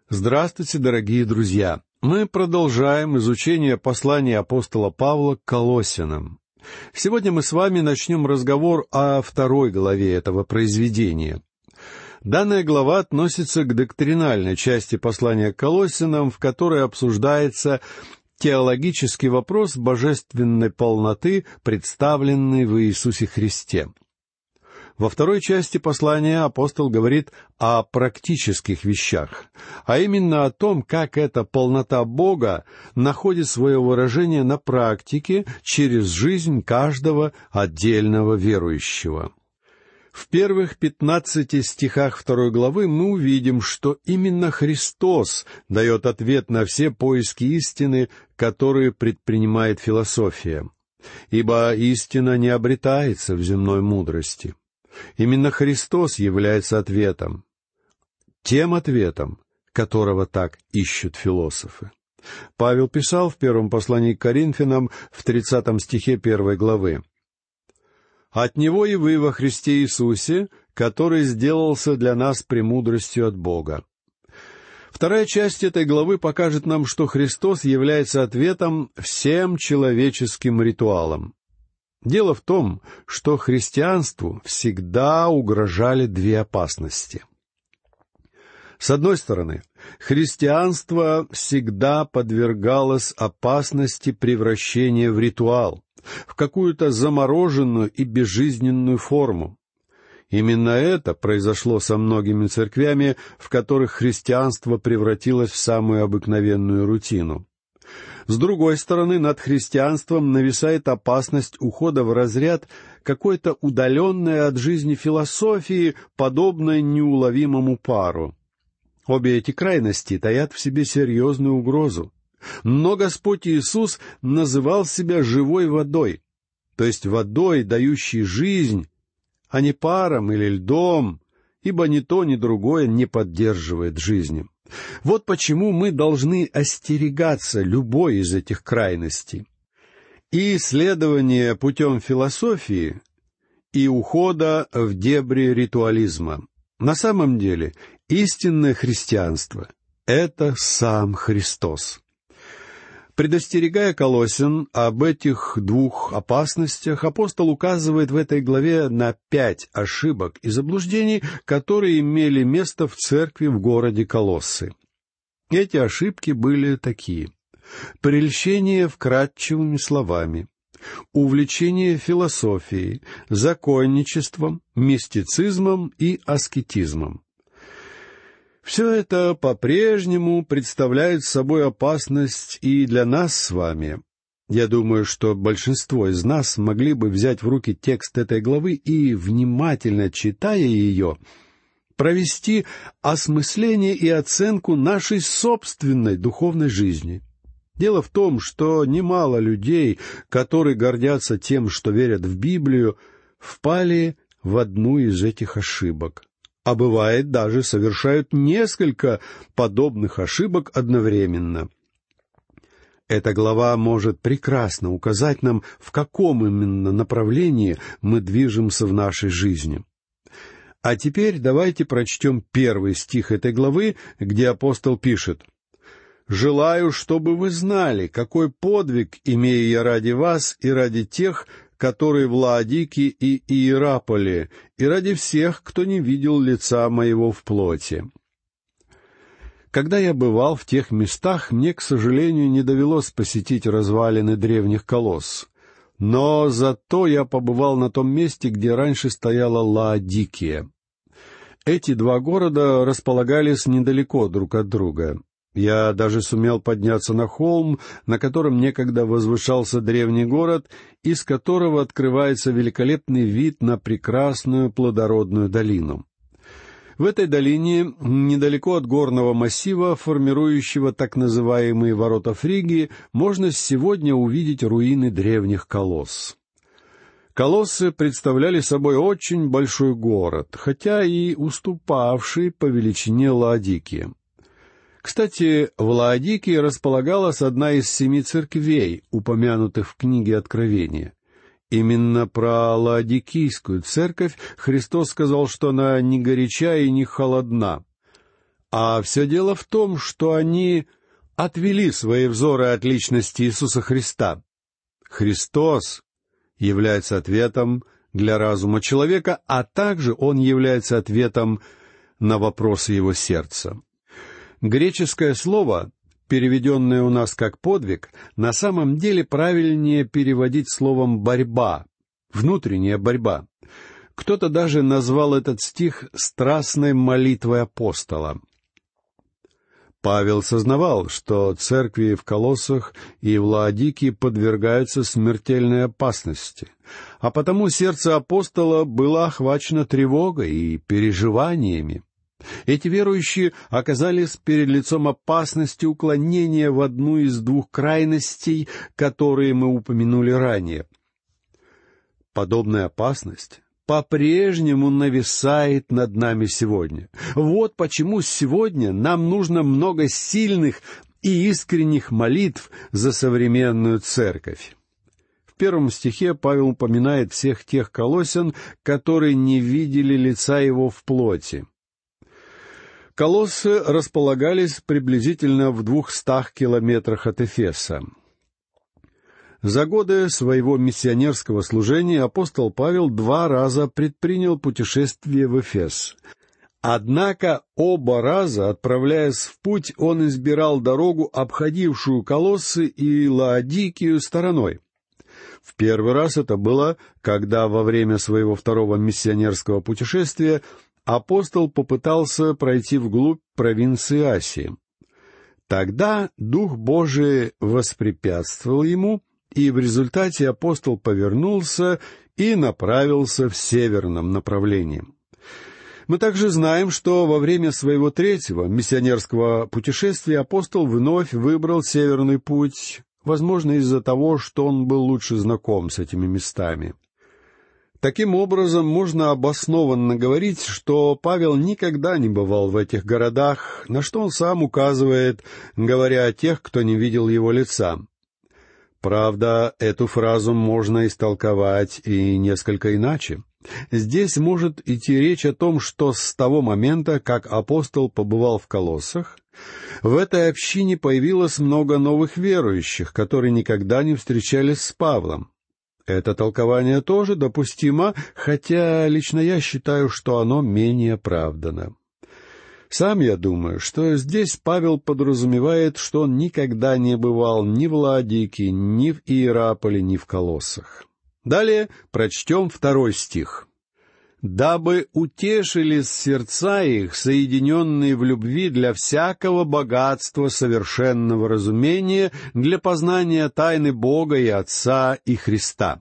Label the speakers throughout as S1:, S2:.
S1: Здравствуйте, дорогие друзья! Мы продолжаем изучение послания апостола Павла к Колоссянам. Сегодня мы с вами начнем разговор о второй главе этого произведения. Данная глава относится к доктринальной части послания к Колоссянам, в которой обсуждается теологический вопрос божественной полноты, представленной в Иисусе Христе. Во второй части послания апостол говорит о практических вещах, а именно о том, как эта полнота Бога находит свое выражение на практике через жизнь каждого отдельного верующего. В первых 15 стихах 2 главы мы увидим, что именно Христос дает ответ на все поиски истины, которые предпринимает философия. Ибо истина не обретается в земной мудрости. Именно Христос является ответом, тем ответом, которого так ищут философы. Павел писал в первом послании к Коринфянам в 30 стихе 1 главы: «От Него и вы во Христе Иисусе, который сделался для нас премудростью от Бога». Вторая часть этой главы покажет нам, что Христос является ответом всем человеческим ритуалам. Дело в том, что христианству всегда угрожали две опасности. С одной стороны, христианство всегда подвергалось опасности превращения в ритуал, в какую-то замороженную и безжизненную форму. Именно это произошло со многими церквями, в которых христианство превратилось в самую обыкновенную рутину. С другой стороны, над христианством нависает опасность ухода в разряд какой-то удаленной от жизни философии, подобной неуловимому пару. Обе эти крайности таят в себе серьезную угрозу. Но Господь Иисус называл себя живой водой, то есть водой, дающей жизнь, а не паром или льдом, ибо ни то, ни другое не поддерживает жизни. Вот почему мы должны остерегаться любой из этих крайностей. И исследование путем философии, и ухода в дебри ритуализма. На самом деле, истинное христианство — это сам Христос. Предостерегая Колоссян об этих двух опасностях, апостол указывает в этой главе на 5 ошибок и заблуждений, которые имели место в церкви в городе Колоссы. Эти ошибки были такие: прельщение вкрадчивыми словами, увлечение философией, законничеством, мистицизмом и аскетизмом. Все это по-прежнему представляет собой опасность и для нас с вами. Я думаю, что большинство из нас могли бы взять в руки текст этой главы и, внимательно читая ее, провести осмысление и оценку нашей собственной духовной жизни. Дело в том, что немало людей, которые гордятся тем, что верят в Библию, впали в одну из этих ошибок. А бывает, даже совершают несколько подобных ошибок одновременно. Эта глава может прекрасно указать нам, в каком именно направлении мы движемся в нашей жизни. А теперь давайте прочтем 1 стих этой главы, где апостол пишет: «Желаю, чтобы вы знали, какой подвиг имею я ради вас и ради тех, которые в Лаодике и Иераполе, и ради всех, кто не видел лица моего в плоти». Когда я бывал в тех местах, мне, к сожалению, не довелось посетить развалины древних колосс. Но зато я побывал на том месте, где раньше стояла Лаодикия. Эти два города располагались недалеко друг от друга. Я даже сумел подняться на холм, на котором некогда возвышался древний город, из которого открывается великолепный вид на прекрасную плодородную долину. В этой долине, недалеко от горного массива, формирующего так называемые ворота Фригии, можно сегодня увидеть руины древних колосс. Колоссы представляли собой очень большой город, хотя и уступавший по величине Лаодикии. Кстати, в Лаодикии располагалась одна из 7 церквей, упомянутых в книге Откровения. Именно про Лаодикийскую церковь Христос сказал, что она не горяча и не холодна. А все дело в том, что они отвели свои взоры от личности Иисуса Христа. Христос является ответом для разума человека, а также Он является ответом на вопросы его сердца. Греческое слово, переведенное у нас как «подвиг», на самом деле правильнее переводить словом «борьба», внутренняя борьба. Кто-то даже назвал этот стих «страстной молитвой апостола». Павел сознавал, что церкви в Колоссах и в Лаодикии подвергаются смертельной опасности, а потому сердце апостола было охвачено тревогой и переживаниями. Эти верующие оказались перед лицом опасности уклонения в одну из двух крайностей, которые мы упомянули ранее. Подобная опасность по-прежнему нависает над нами сегодня. Вот почему сегодня нам нужно много сильных и искренних молитв за современную церковь. В 1 стихе Павел упоминает всех тех колоссян, которые не видели лица его в плоти. Колоссы располагались приблизительно в 200 километрах от Эфеса. За годы своего миссионерского служения апостол Павел 2 раза предпринял путешествие в Эфес. Однако оба раза, отправляясь в путь, он избирал дорогу, обходившую Колоссы и Лаодикию стороной. В первый раз это было, когда во время своего второго миссионерского путешествия апостол попытался пройти вглубь провинции Асии. Тогда Дух Божий воспрепятствовал ему, и в результате апостол повернулся и направился в северном направлении. Мы также знаем, что во время своего третьего миссионерского путешествия апостол вновь выбрал северный путь, возможно, из-за того, что он был лучше знаком с этими местами. Таким образом, можно обоснованно говорить, что Павел никогда не бывал в этих городах, на что он сам указывает, говоря о тех, кто не видел его лица. Правда, эту фразу можно истолковать и несколько иначе. Здесь может идти речь о том, что с того момента, как апостол побывал в Колоссах, в этой общине появилось много новых верующих, которые никогда не встречались с Павлом. Это толкование тоже допустимо, хотя лично я считаю, что оно менее оправдано. Сам я думаю, что здесь Павел подразумевает, что он никогда не бывал ни в Лаодикии, ни в Иераполе, ни в Колоссах. Далее прочтем 2 стих. «Дабы утешились сердца их, соединенные в любви для всякого богатства совершенного разумения, для познания тайны Бога и Отца и Христа».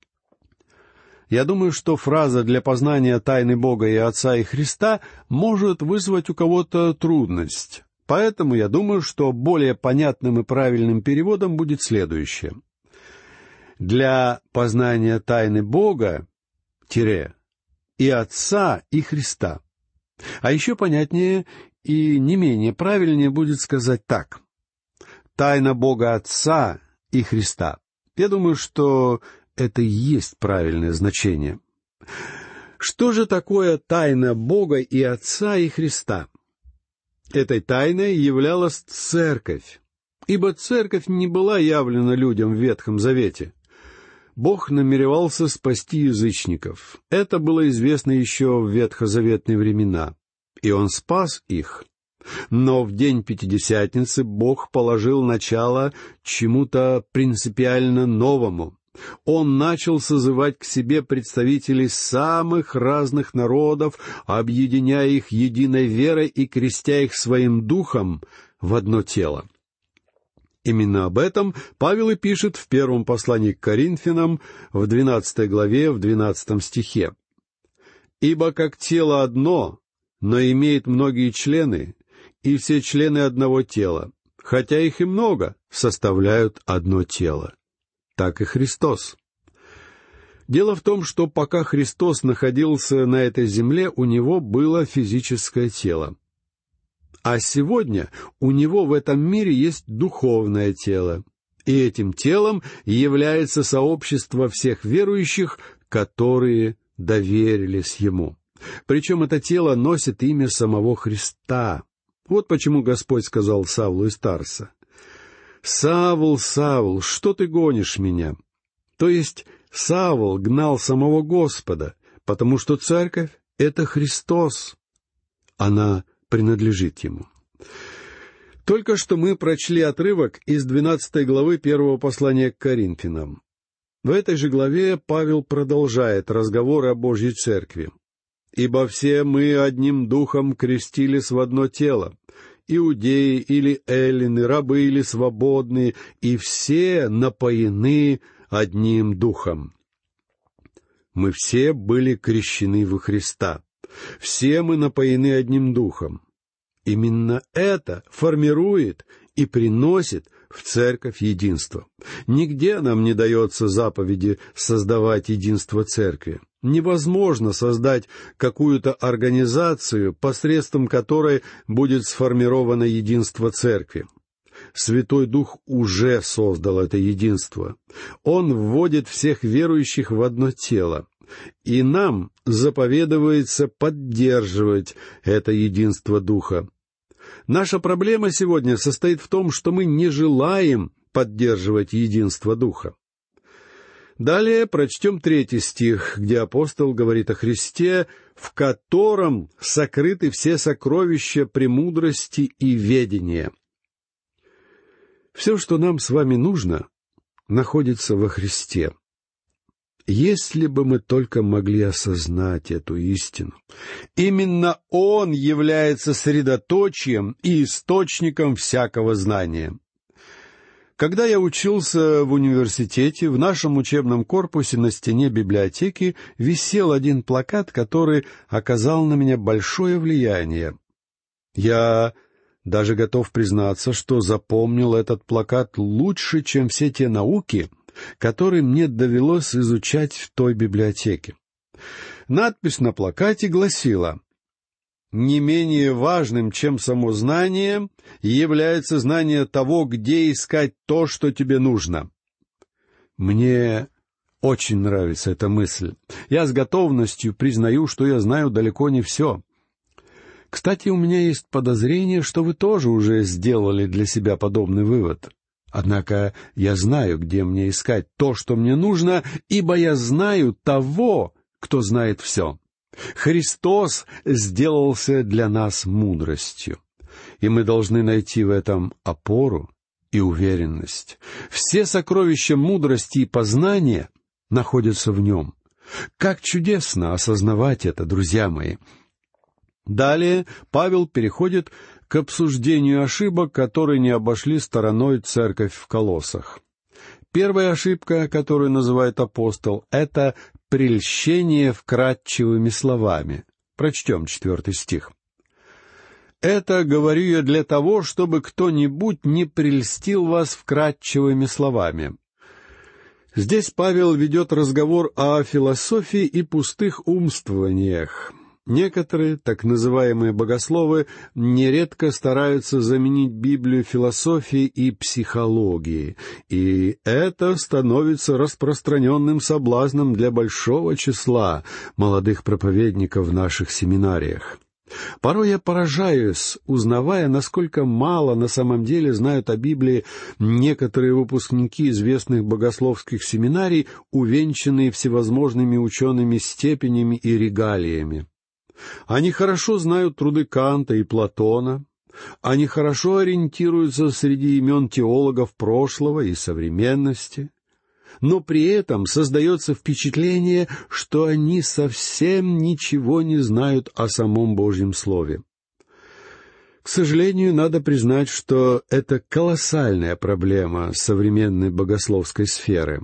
S1: Я думаю, что фраза «для познания тайны Бога и Отца и Христа» может вызвать у кого-то трудность. Поэтому я думаю, что более понятным и правильным переводом будет следующее. «Для познания тайны Бога, и Отца и Христа». А еще понятнее и не менее правильнее будет сказать так. «Тайна Бога Отца и Христа». Я думаю, что это и есть правильное значение. Что же такое тайна Бога и Отца и Христа? Этой тайной являлась церковь, ибо церковь не была явлена людям в Ветхом Завете. Бог намеревался спасти язычников. Это было известно еще в ветхозаветные времена, и Он спас их. Но в день Пятидесятницы Бог положил начало чему-то принципиально новому. Он начал созывать к себе представителей самых разных народов, объединяя их единой верой и крестя их своим духом в одно тело. Именно об этом Павел и пишет в первом послании к Коринфянам, в 12 главе, в 12 стихе. «Ибо как тело одно, но имеет многие члены, и все члены одного тела, хотя их и много, составляют одно тело. Так и Христос». Дело в том, что пока Христос находился на этой земле, у Него было физическое тело. А сегодня у Него в этом мире есть духовное тело. И этим телом является сообщество всех верующих, которые доверились Ему. Причем это тело носит имя самого Христа. Вот почему Господь сказал Савлу из Тарса: «Савл, Савл, что ты гонишь меня?» То есть Савл гнал самого Господа, потому что церковь — это Христос. Она принадлежит Ему. Только что мы прочли отрывок из 12 главы 1 послания к Коринфянам. В этой же главе Павел продолжает разговор о Божьей Церкви. «Ибо все мы одним духом крестились в одно тело, иудеи или эллины, рабы или свободные, и все напоены одним духом». Мы все были крещены во Христа. Все мы напоены одним духом. Именно это формирует и приносит в церковь единство. Нигде нам не дается заповеди создавать единство церкви. Невозможно создать какую-то организацию, посредством которой будет сформировано единство церкви. Святой Дух уже создал это единство. Он вводит всех верующих в одно тело. И нам заповедуется поддерживать это единство Духа. Наша проблема сегодня состоит в том, что мы не желаем поддерживать единство Духа. Далее прочтем 3 стих, где апостол говорит о Христе, в котором сокрыты все сокровища премудрости и ведения. Все, что нам с вами нужно, находится во Христе. Если бы мы только могли осознать эту истину. Именно Он является средоточием и источником всякого знания. Когда я учился в университете, в нашем учебном корпусе на стене библиотеки висел один плакат, который оказал на меня большое влияние. Я даже готов признаться, что запомнил этот плакат лучше, чем все те науки, которые мне довелось изучать в той библиотеке. Надпись на плакате гласила: «Не менее важным, чем само знание, является знание того, где искать то, что тебе нужно». Мне очень нравится эта мысль. Я с готовностью признаю, что я знаю далеко не все. Кстати, у меня есть подозрение, что вы тоже уже сделали для себя подобный вывод. Однако я знаю, где мне искать то, что мне нужно, ибо я знаю того, кто знает все. Христос сделался для нас мудростью, и мы должны найти в этом опору и уверенность. Все сокровища мудрости и познания находятся в Нем. Как чудесно осознавать это, друзья мои! Далее Павел переходит к обсуждению ошибок, которые не обошли стороной церковь в Колоссах. Первая ошибка, которую называет апостол, — это прельщение вкрадчивыми словами. Прочтем 4 стих. «Это говорю я для того, чтобы кто-нибудь не прельстил вас вкрадчивыми словами». Здесь Павел ведет разговор о философии и пустых умствованиях. Некоторые, так называемые богословы, нередко стараются заменить Библию философией и психологией, и это становится распространенным соблазном для большого числа молодых проповедников в наших семинариях. Порой я поражаюсь, узнавая, насколько мало на самом деле знают о Библии некоторые выпускники известных богословских семинарий, увенчанные всевозможными учеными степенями и регалиями. Они хорошо знают труды Канта и Платона, они хорошо ориентируются среди имен теологов прошлого и современности, но при этом создается впечатление, что они совсем ничего не знают о самом Божьем Слове. К сожалению, надо признать, что это колоссальная проблема современной богословской сферы.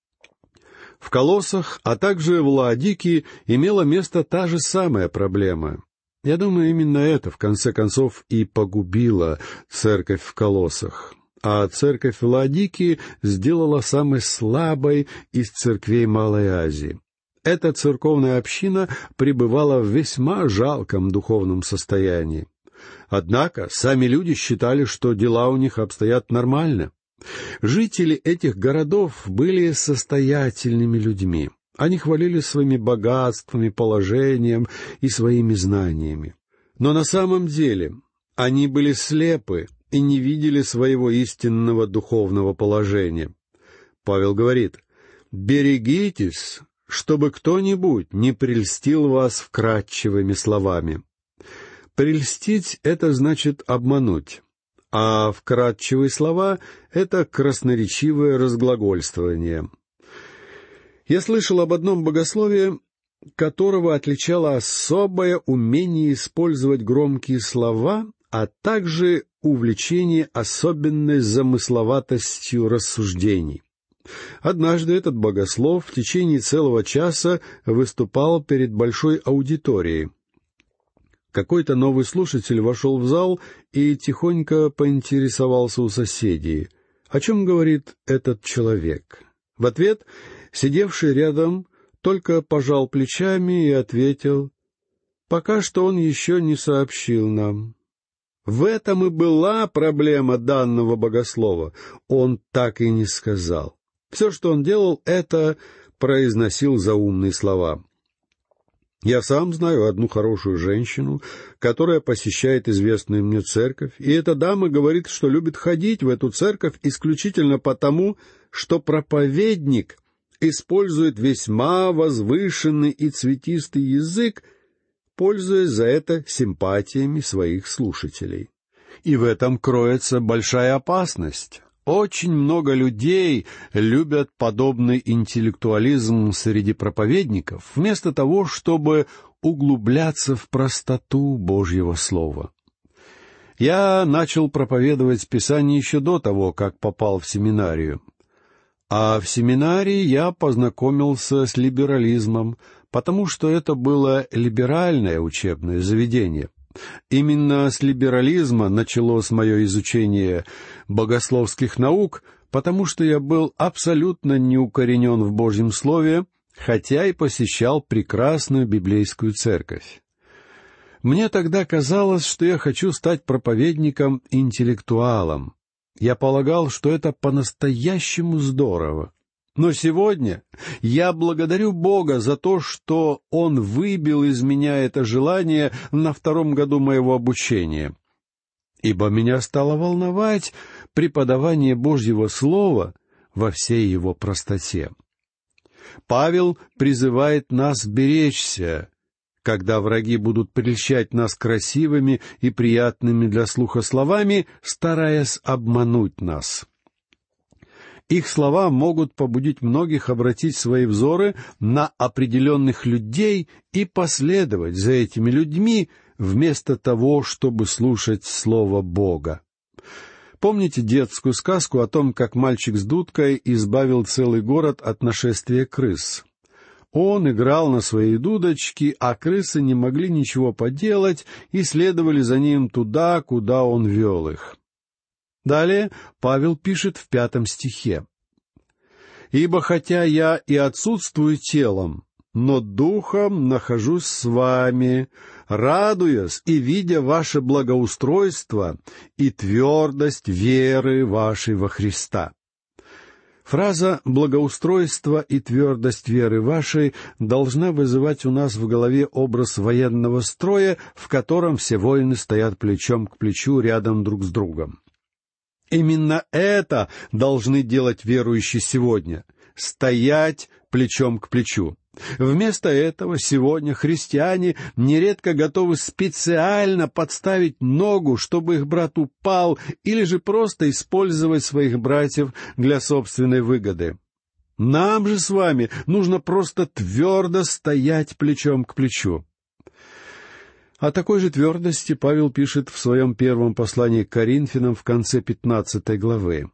S1: В Колоссах, а также в Лаодикии имела место та же самая проблема. Я думаю, именно это, в конце концов, и погубило церковь в Колоссах. А церковь в Лаодикии сделала самой слабой из церквей Малой Азии. Эта церковная община пребывала в весьма жалком духовном состоянии. Однако сами люди считали, что дела у них обстоят нормально. Жители этих городов были состоятельными людьми. Они хвалились своими богатствами, положением и своими знаниями. Но на самом деле Они были слепы и не видели своего истинного духовного положения. Павел говорит: «Берегитесь, чтобы кто-нибудь не прельстил вас вкрадчивыми словами». Прельстить — это значит обмануть, а вкрадчивые слова — это красноречивое разглагольствование. Я слышал об одном богослове, которого отличало особое умение использовать громкие слова, а также увлечение особенной замысловатостью рассуждений. Однажды этот богослов в течение целого часа выступал перед большой аудиторией. Какой-то новый слушатель вошел в зал и тихонько поинтересовался у соседей: о чем говорит этот человек? В ответ сидевший рядом только пожал плечами и ответил: «Пока что он еще не сообщил нам». В этом и была проблема данного богослова. Он так и не сказал. Все, что он делал, это произносил заумные слова. Я сам знаю одну хорошую женщину, которая посещает известную мне церковь, и эта дама говорит, что любит ходить в эту церковь исключительно потому, что проповедник использует весьма возвышенный и цветистый язык, пользуясь за это симпатиями своих слушателей. И в этом кроется большая опасность. Очень много людей любят подобный интеллектуализм среди проповедников, вместо того, чтобы углубляться в простоту Божьего Слова. Я начал проповедовать Писание еще до того, как попал в семинарию. А в семинарии я познакомился с либерализмом, потому что это было либеральное учебное заведение. Именно с либерализма началось мое изучение богословских наук, потому что я был абсолютно неукоренен в Божьем Слове, хотя и посещал прекрасную библейскую церковь. Мне тогда казалось, что я хочу стать проповедником-интеллектуалом. Я полагал, что это по-настоящему здорово. Но сегодня я благодарю Бога за то, что Он выбил из меня это желание на 2-м году моего обучения. Ибо меня стало волновать преподавание Божьего Слова во всей его простоте. Павел призывает нас беречься, когда враги будут прельщать нас красивыми и приятными для слуха словами, стараясь обмануть нас. Их слова могут побудить многих обратить свои взоры на определенных людей и последовать за этими людьми, вместо того, чтобы слушать Слово Бога. Помните детскую сказку о том, как мальчик с дудкой избавил целый город от нашествия крыс? Он играл на своей дудочке, а крысы не могли ничего поделать и следовали за ним туда, куда он вел их. Далее Павел пишет в 5 стихе: «Ибо хотя я и отсутствую телом, но духом нахожусь с вами, радуясь и видя ваше благоустройство и твердость веры вашей во Христа». Фраза «благоустройство и твердость веры вашей» должна вызывать у нас в голове образ военного строя, в котором все воины стоят плечом к плечу рядом друг с другом. Именно это должны делать верующие сегодня — стоять плечом к плечу. Вместо этого сегодня христиане нередко готовы специально подставить ногу, чтобы их брат упал, или же просто использовать своих братьев для собственной выгоды. Нам же с вами нужно просто твердо стоять плечом к плечу. О такой же твердости Павел пишет в своем 1 послании к Коринфянам в конце 15 главы.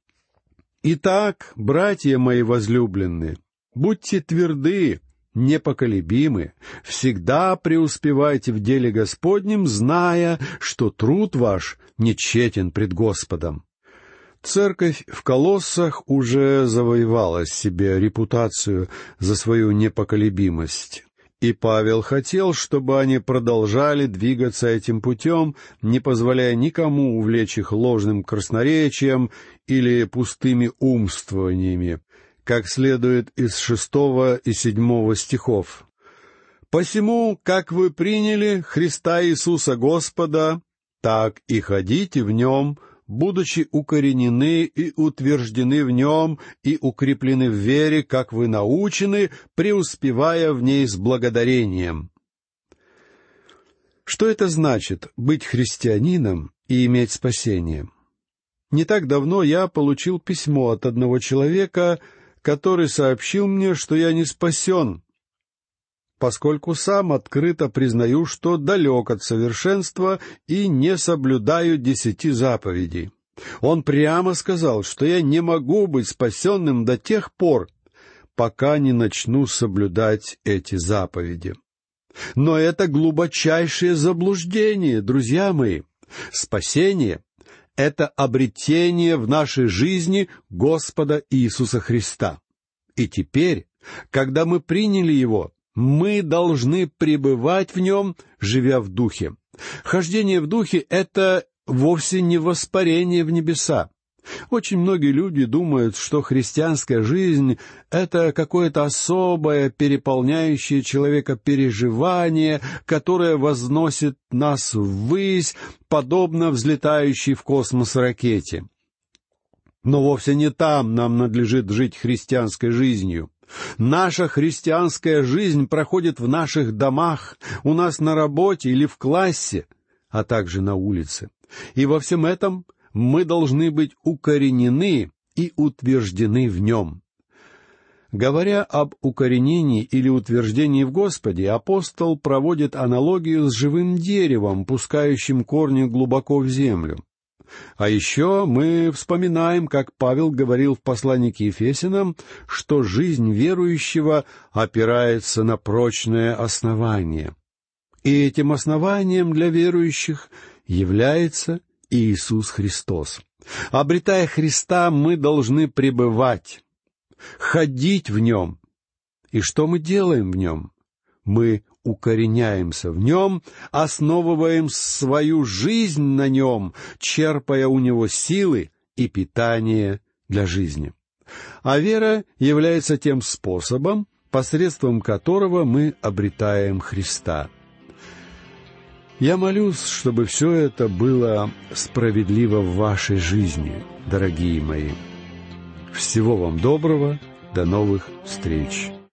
S1: «Итак, братья мои возлюбленные, будьте тверды, непоколебимы, всегда преуспевайте в деле Господнем, зная, что труд ваш не тщетен пред Господом». Церковь в Колоссах уже завоевала себе репутацию за свою непоколебимость. И Павел хотел, чтобы они продолжали двигаться этим путем, не позволяя никому увлечь их ложным красноречием или пустыми умствованиями, как следует из 6 и 7 стихов. «Посему, как вы приняли Христа Иисуса Господа, так и ходите в нем, будучи укоренены и утверждены в нем и укреплены в вере, как вы научены, преуспевая в ней с благодарением». Что это значит — быть христианином и иметь спасение? Не так давно я получил письмо от одного человека, который сообщил мне, что я не спасен, поскольку сам открыто признаю, что далек от совершенства и не соблюдаю 10 заповедей. Он прямо сказал, что я не могу быть спасенным до тех пор, пока не начну соблюдать эти заповеди. Но это глубочайшее заблуждение, друзья мои. Спасение — это обретение в нашей жизни Господа Иисуса Христа. И теперь, когда мы приняли Его, мы должны пребывать в Нем, живя в Духе. Хождение в Духе — это вовсе не воспарение в небеса. Очень многие люди думают, что христианская жизнь — это какое-то особое, переполняющее человека переживание, которое возносит нас ввысь, подобно взлетающей в космос ракете. Но вовсе не там нам надлежит жить христианской жизнью. Наша христианская жизнь проходит в наших домах, у нас на работе или в классе, а также на улице. И во всем этом мы должны быть укоренены и утверждены в Нем. Говоря об укоренении или утверждении в Господе, апостол проводит аналогию с живым деревом, пускающим корни глубоко в землю. А еще мы вспоминаем, как Павел говорил в послании к Ефесянам, что жизнь верующего опирается на прочное основание. И этим основанием для верующих является Иисус Христос. Обретая Христа, мы должны пребывать, ходить в Нем. И что мы делаем в Нем? Мы укореняемся в Нем, основываем свою жизнь на Нем, черпая у Него силы и питание для жизни. А вера является тем способом, посредством которого мы обретаем Христа. Я молюсь, чтобы все это было справедливо в вашей жизни, дорогие мои. Всего вам доброго, до новых встреч.